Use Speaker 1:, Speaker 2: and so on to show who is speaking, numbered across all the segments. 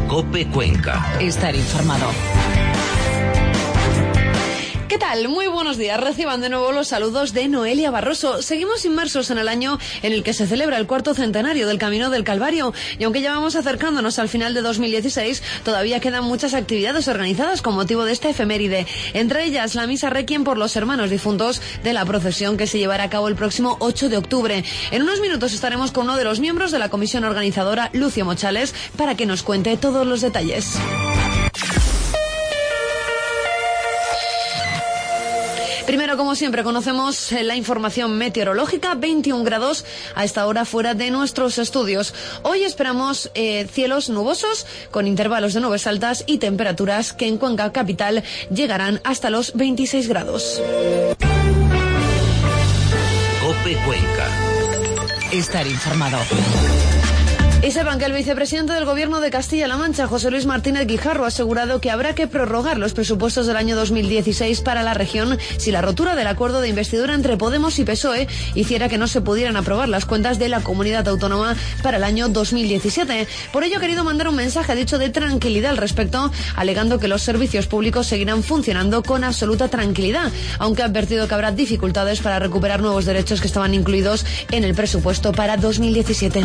Speaker 1: COPE Cuenca.
Speaker 2: Estar informado.
Speaker 3: ¿Qué tal? Muy buenos días. Reciban de nuevo los saludos de Noelia Barroso. Seguimos inmersos en el año en el que se celebra el 4º centenario del Camino del Calvario. Y aunque ya vamos acercándonos al final de 2016, todavía quedan muchas actividades organizadas con motivo de esta efeméride. Entre ellas, la misa requiem por los hermanos difuntos de la procesión que se llevará a cabo el próximo 8 de octubre. En unos minutos estaremos con uno de los miembros de la comisión organizadora, Lucio Mochales, para que nos cuente todos los detalles. Primero, como siempre, conocemos la información meteorológica. 21 grados a esta hora fuera de nuestros estudios. Hoy esperamos cielos nubosos con intervalos de nubes altas y temperaturas que en Cuenca capital llegarán hasta los 26 grados.
Speaker 1: COPE Cuenca.
Speaker 2: Estar informado.
Speaker 3: Y sepan que el vicepresidente del Gobierno de Castilla-La Mancha, José Luis Martínez Guijarro, ha asegurado que habrá que prorrogar los presupuestos del año 2016 para la región si la rotura del acuerdo de investidura entre Podemos y PSOE hiciera que no se pudieran aprobar las cuentas de la comunidad autónoma para el año 2017. Por ello ha querido mandar un mensaje, ha dicho, de tranquilidad al respecto, alegando que los servicios públicos seguirán funcionando con absoluta tranquilidad, aunque ha advertido que habrá dificultades para recuperar nuevos derechos que estaban incluidos en el presupuesto para 2017.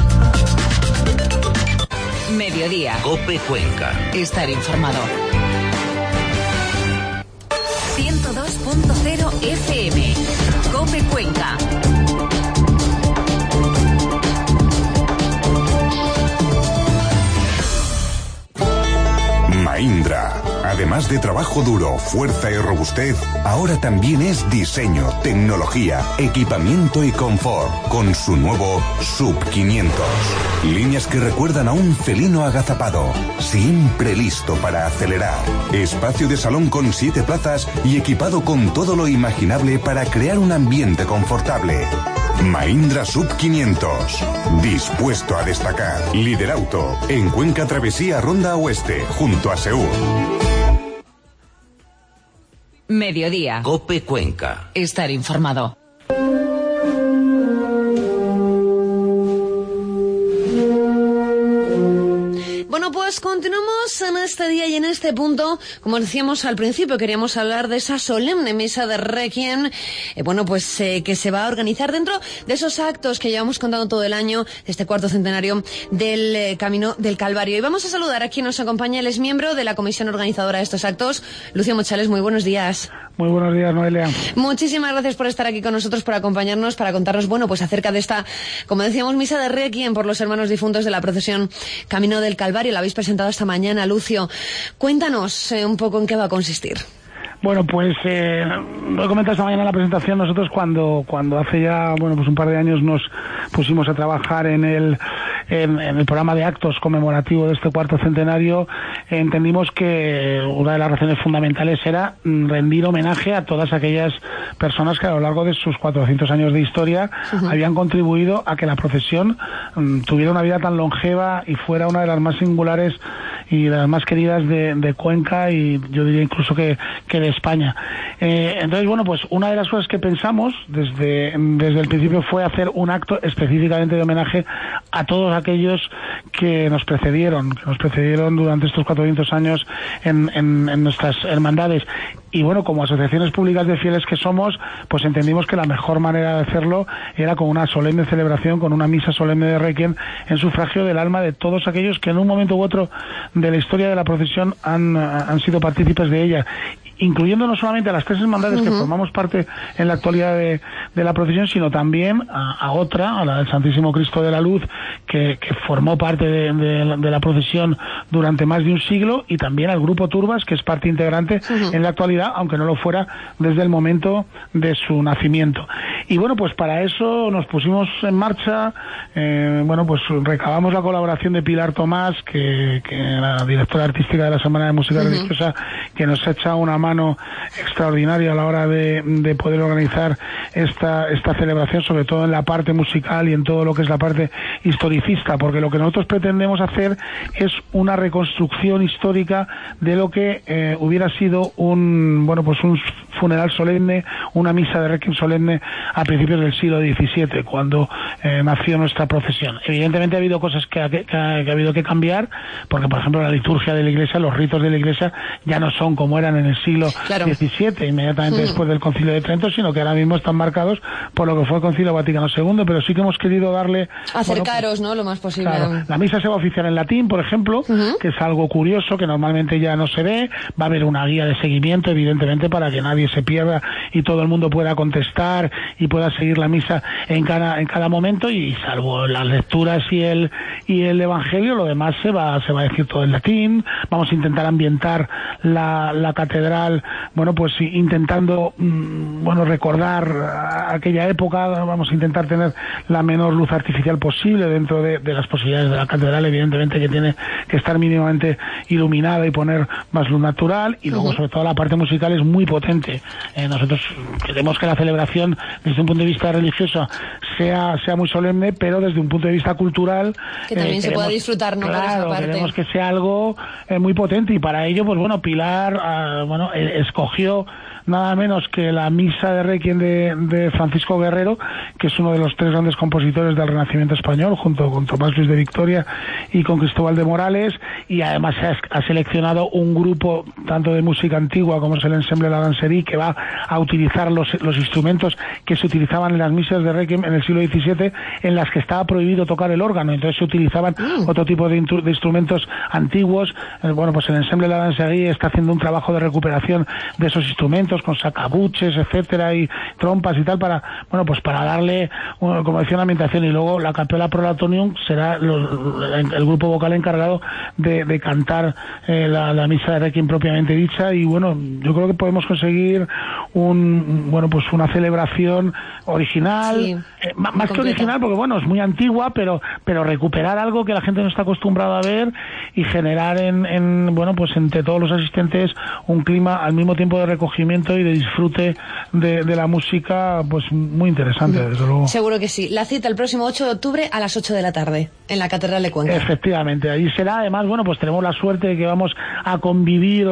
Speaker 2: Mediodía.
Speaker 1: COPE Cuenca.
Speaker 2: Estar informado. 102.0 FM. COPE Cuenca.
Speaker 4: Mahindra. Además de trabajo duro, fuerza y robustez, ahora también es diseño, tecnología, equipamiento y confort, con su nuevo Sub 500. Líneas que recuerdan a un felino agazapado, siempre listo para acelerar. Espacio de salón con 7 plazas y equipado con todo lo imaginable para crear un ambiente confortable. Mahindra Sub 500. Dispuesto a destacar. Líder Auto. En Cuenca Travesía Ronda Oeste, junto a Seur.
Speaker 2: Mediodía.
Speaker 1: COPE Cuenca.
Speaker 2: Estar informado.
Speaker 3: Bueno, pues continuamos en este día y en este punto. Como decíamos al principio, queríamos hablar de esa solemne misa de Requiem, que se va a organizar dentro de esos actos que llevamos contando todo el año, de este 4º centenario del Camino del Calvario. Y vamos a saludar a quien nos acompaña. Él es miembro de la comisión organizadora de estos actos, Lucio Mochales. Muy buenos días.
Speaker 5: Muy buenos días, Noelia.
Speaker 3: Muchísimas gracias por estar aquí con nosotros, por acompañarnos, para contarnos, acerca de esta, como decíamos, misa de Requiem por los hermanos difuntos de la procesión Camino del Calvario. La habéis presentado esta mañana, Lucio. Cuéntanos un poco en qué va a consistir.
Speaker 5: Bueno, pues lo he comentado esta mañana en la presentación. Nosotros cuando hace ya un par de años nos pusimos a trabajar en el programa de actos conmemorativo de este 4º centenario, entendimos que una de las razones fundamentales era rendir homenaje a todas aquellas personas que a lo largo de sus 400 años de historia habían contribuido a que la procesión tuviera una vida tan longeva y fuera una de las más singulares y de las más queridas de Cuenca, y yo diría incluso que de España. Entonces, pues una de las cosas que pensamos desde el principio fue hacer un acto específicamente de homenaje a todos aquellos que nos precedieron durante estos 400 años en nuestras hermandades. Y como asociaciones públicas de fieles que somos, pues entendimos que la mejor manera de hacerlo era con una solemne celebración, con una misa solemne de Requiem en sufragio del alma de todos aquellos que en un momento u otro de la historia de la procesión han sido partícipes de ella, incluyendo no solamente a las 3 hermandades que formamos parte en la actualidad de la procesión, sino también a otra, a la del Santísimo Cristo de la Luz, que formó parte de la procesión durante más de un siglo, y también al Grupo Turbas, que es parte integrante en la actualidad, aunque no lo fuera desde el momento de su nacimiento. Y pues para eso nos pusimos en marcha, recabamos la colaboración de Pilar Tomás, que la directora artística de la Semana de Música Religiosa, que nos echa una mano extraordinaria a la hora de poder organizar esta celebración, sobre todo en la parte musical y en todo lo que es la parte historicista, porque lo que nosotros pretendemos hacer es una reconstrucción histórica de lo que hubiera sido un funeral solemne, una misa de requiem solemne a principios del siglo XVII, cuando nació nuestra procesión. Evidentemente ha habido cosas que ha habido que cambiar, porque por ejemplo la liturgia de la Iglesia, los ritos de la Iglesia ya no son como eran en el siglo XVII, inmediatamente después del Concilio de Trento, sino que ahora mismo están marcados por lo que fue el Concilio Vaticano II, pero sí que hemos querido darle...
Speaker 3: Acercaros, ¿no?, lo más posible.
Speaker 5: Claro, la misa se va a oficiar en latín, por ejemplo, que es algo curioso, que normalmente ya no se ve. Va a haber una guía de seguimiento, evidentemente, para que nadie se pierda y todo el mundo pueda contestar y pueda seguir la misa en cada momento, y salvo las lecturas y el Evangelio, lo demás se va a decir todo en latín. Vamos a intentar ambientar la catedral, intentando recordar aquella época. Vamos a intentar tener la menor luz artificial posible dentro de las posibilidades de la catedral, evidentemente, que tiene que estar mínimamente iluminada y poner más luz natural, y luego sobre todo la parte musical es muy potente. Nosotros queremos que la celebración desde un punto de vista religioso sea muy solemne, pero desde un punto de vista cultural
Speaker 3: que también se pueda disfrutar, ¿no?
Speaker 5: Claro, por esa parte. Queremos que sea algo muy potente, y para ello Pilar escogió nada menos que la misa de requiem de Francisco Guerrero, que es uno de los tres grandes compositores del Renacimiento español, junto con Tomás Luis de Victoria y con Cristóbal de Morales, y además ha seleccionado un grupo tanto de música antigua como es el Ensemble La Danserie, que va a utilizar los instrumentos que se utilizaban en las misas de requiem en el siglo XVII, en las que estaba prohibido tocar el órgano. Entonces se utilizaban otro tipo de instrumentos antiguos. El Ensemble La Danserie está haciendo un trabajo de recuperación de esos instrumentos, con sacabuches, etcétera, y trompas y tal, para darle, como decía, una ambientación. Y luego la Capella Prolatonium será el grupo vocal encargado de cantar la misa de requiem propiamente dicha. Y yo creo que podemos conseguir una celebración original, sí, más que original, porque es muy antigua, pero recuperar algo que la gente no está acostumbrada a ver, y generar entre todos los asistentes un clima al mismo tiempo de recogimiento y de disfrute de la música, muy interesante, desde luego.
Speaker 3: Seguro que sí. La cita el próximo 8 de octubre a las 8 de la tarde en la Catedral de Cuenca.
Speaker 5: Efectivamente, allí será. Además, tenemos la suerte de que vamos a convivir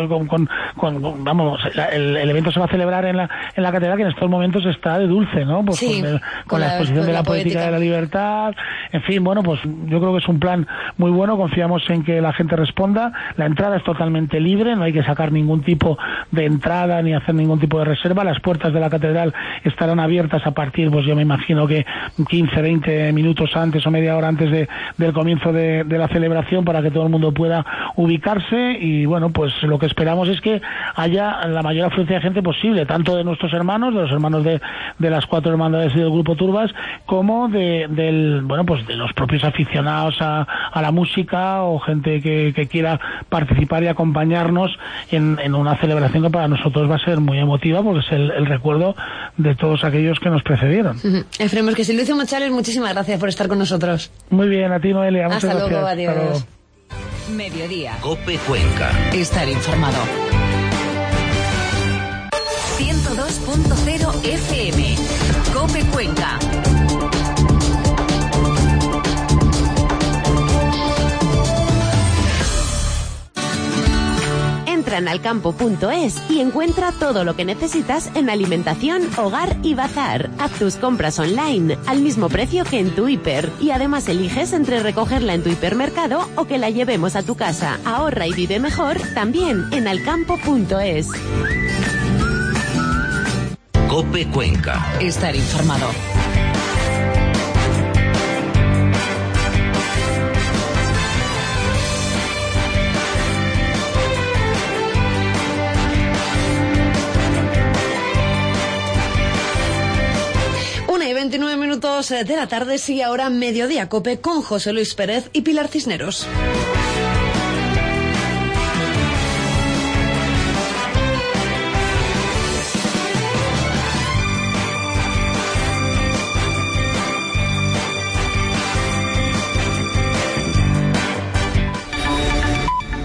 Speaker 5: el evento se va a celebrar en la catedral, que en estos momentos está de dulce, ¿no?
Speaker 3: Sí,
Speaker 5: con la exposición de la poética de la libertad. En fin, yo creo que es un plan muy bueno. Confiamos en que la gente responda. La entrada es totalmente libre, no hay que sacar ningún tipo de entrada ni hacer ningún tipo de reserva. Las puertas de la catedral estarán abiertas a partir, yo me imagino que 15, 20 minutos antes o media hora antes del comienzo de la celebración, para que todo el mundo pueda ubicarse. Y lo que esperamos es que haya la mayor afluencia de gente posible, tanto de nuestros hermanos, de los hermanos de las 4 hermandades y del Grupo Turbas, como de los propios aficionados a la música, o gente que quiera participar y acompañarnos en una celebración que para nosotros va a ser muy emotiva, porque es el recuerdo de todos aquellos que nos precedieron.
Speaker 3: Esperemos que sí. Luis Mochales, muchísimas gracias por estar con nosotros.
Speaker 5: Muy bien, a ti, Noelia.
Speaker 3: Hasta luego, adiós.
Speaker 5: Hasta luego.
Speaker 2: Mediodía.
Speaker 1: COPE Cuenca.
Speaker 2: Estar informado. 102.0 FM. COPE Cuenca.
Speaker 6: Entra en alcampo.es y encuentra todo lo que necesitas en alimentación, hogar y bazar. Haz tus compras online al mismo precio que en tu hiper, y además eliges entre recogerla en tu hipermercado o que la llevemos a tu casa. Ahorra y vive mejor también en alcampo.es.
Speaker 1: COPE Cuenca.
Speaker 2: Estar informado.
Speaker 3: Y 29 minutos de la tarde, sigue ahora Mediodía Cope con José Luis Pérez y Pilar Cisneros.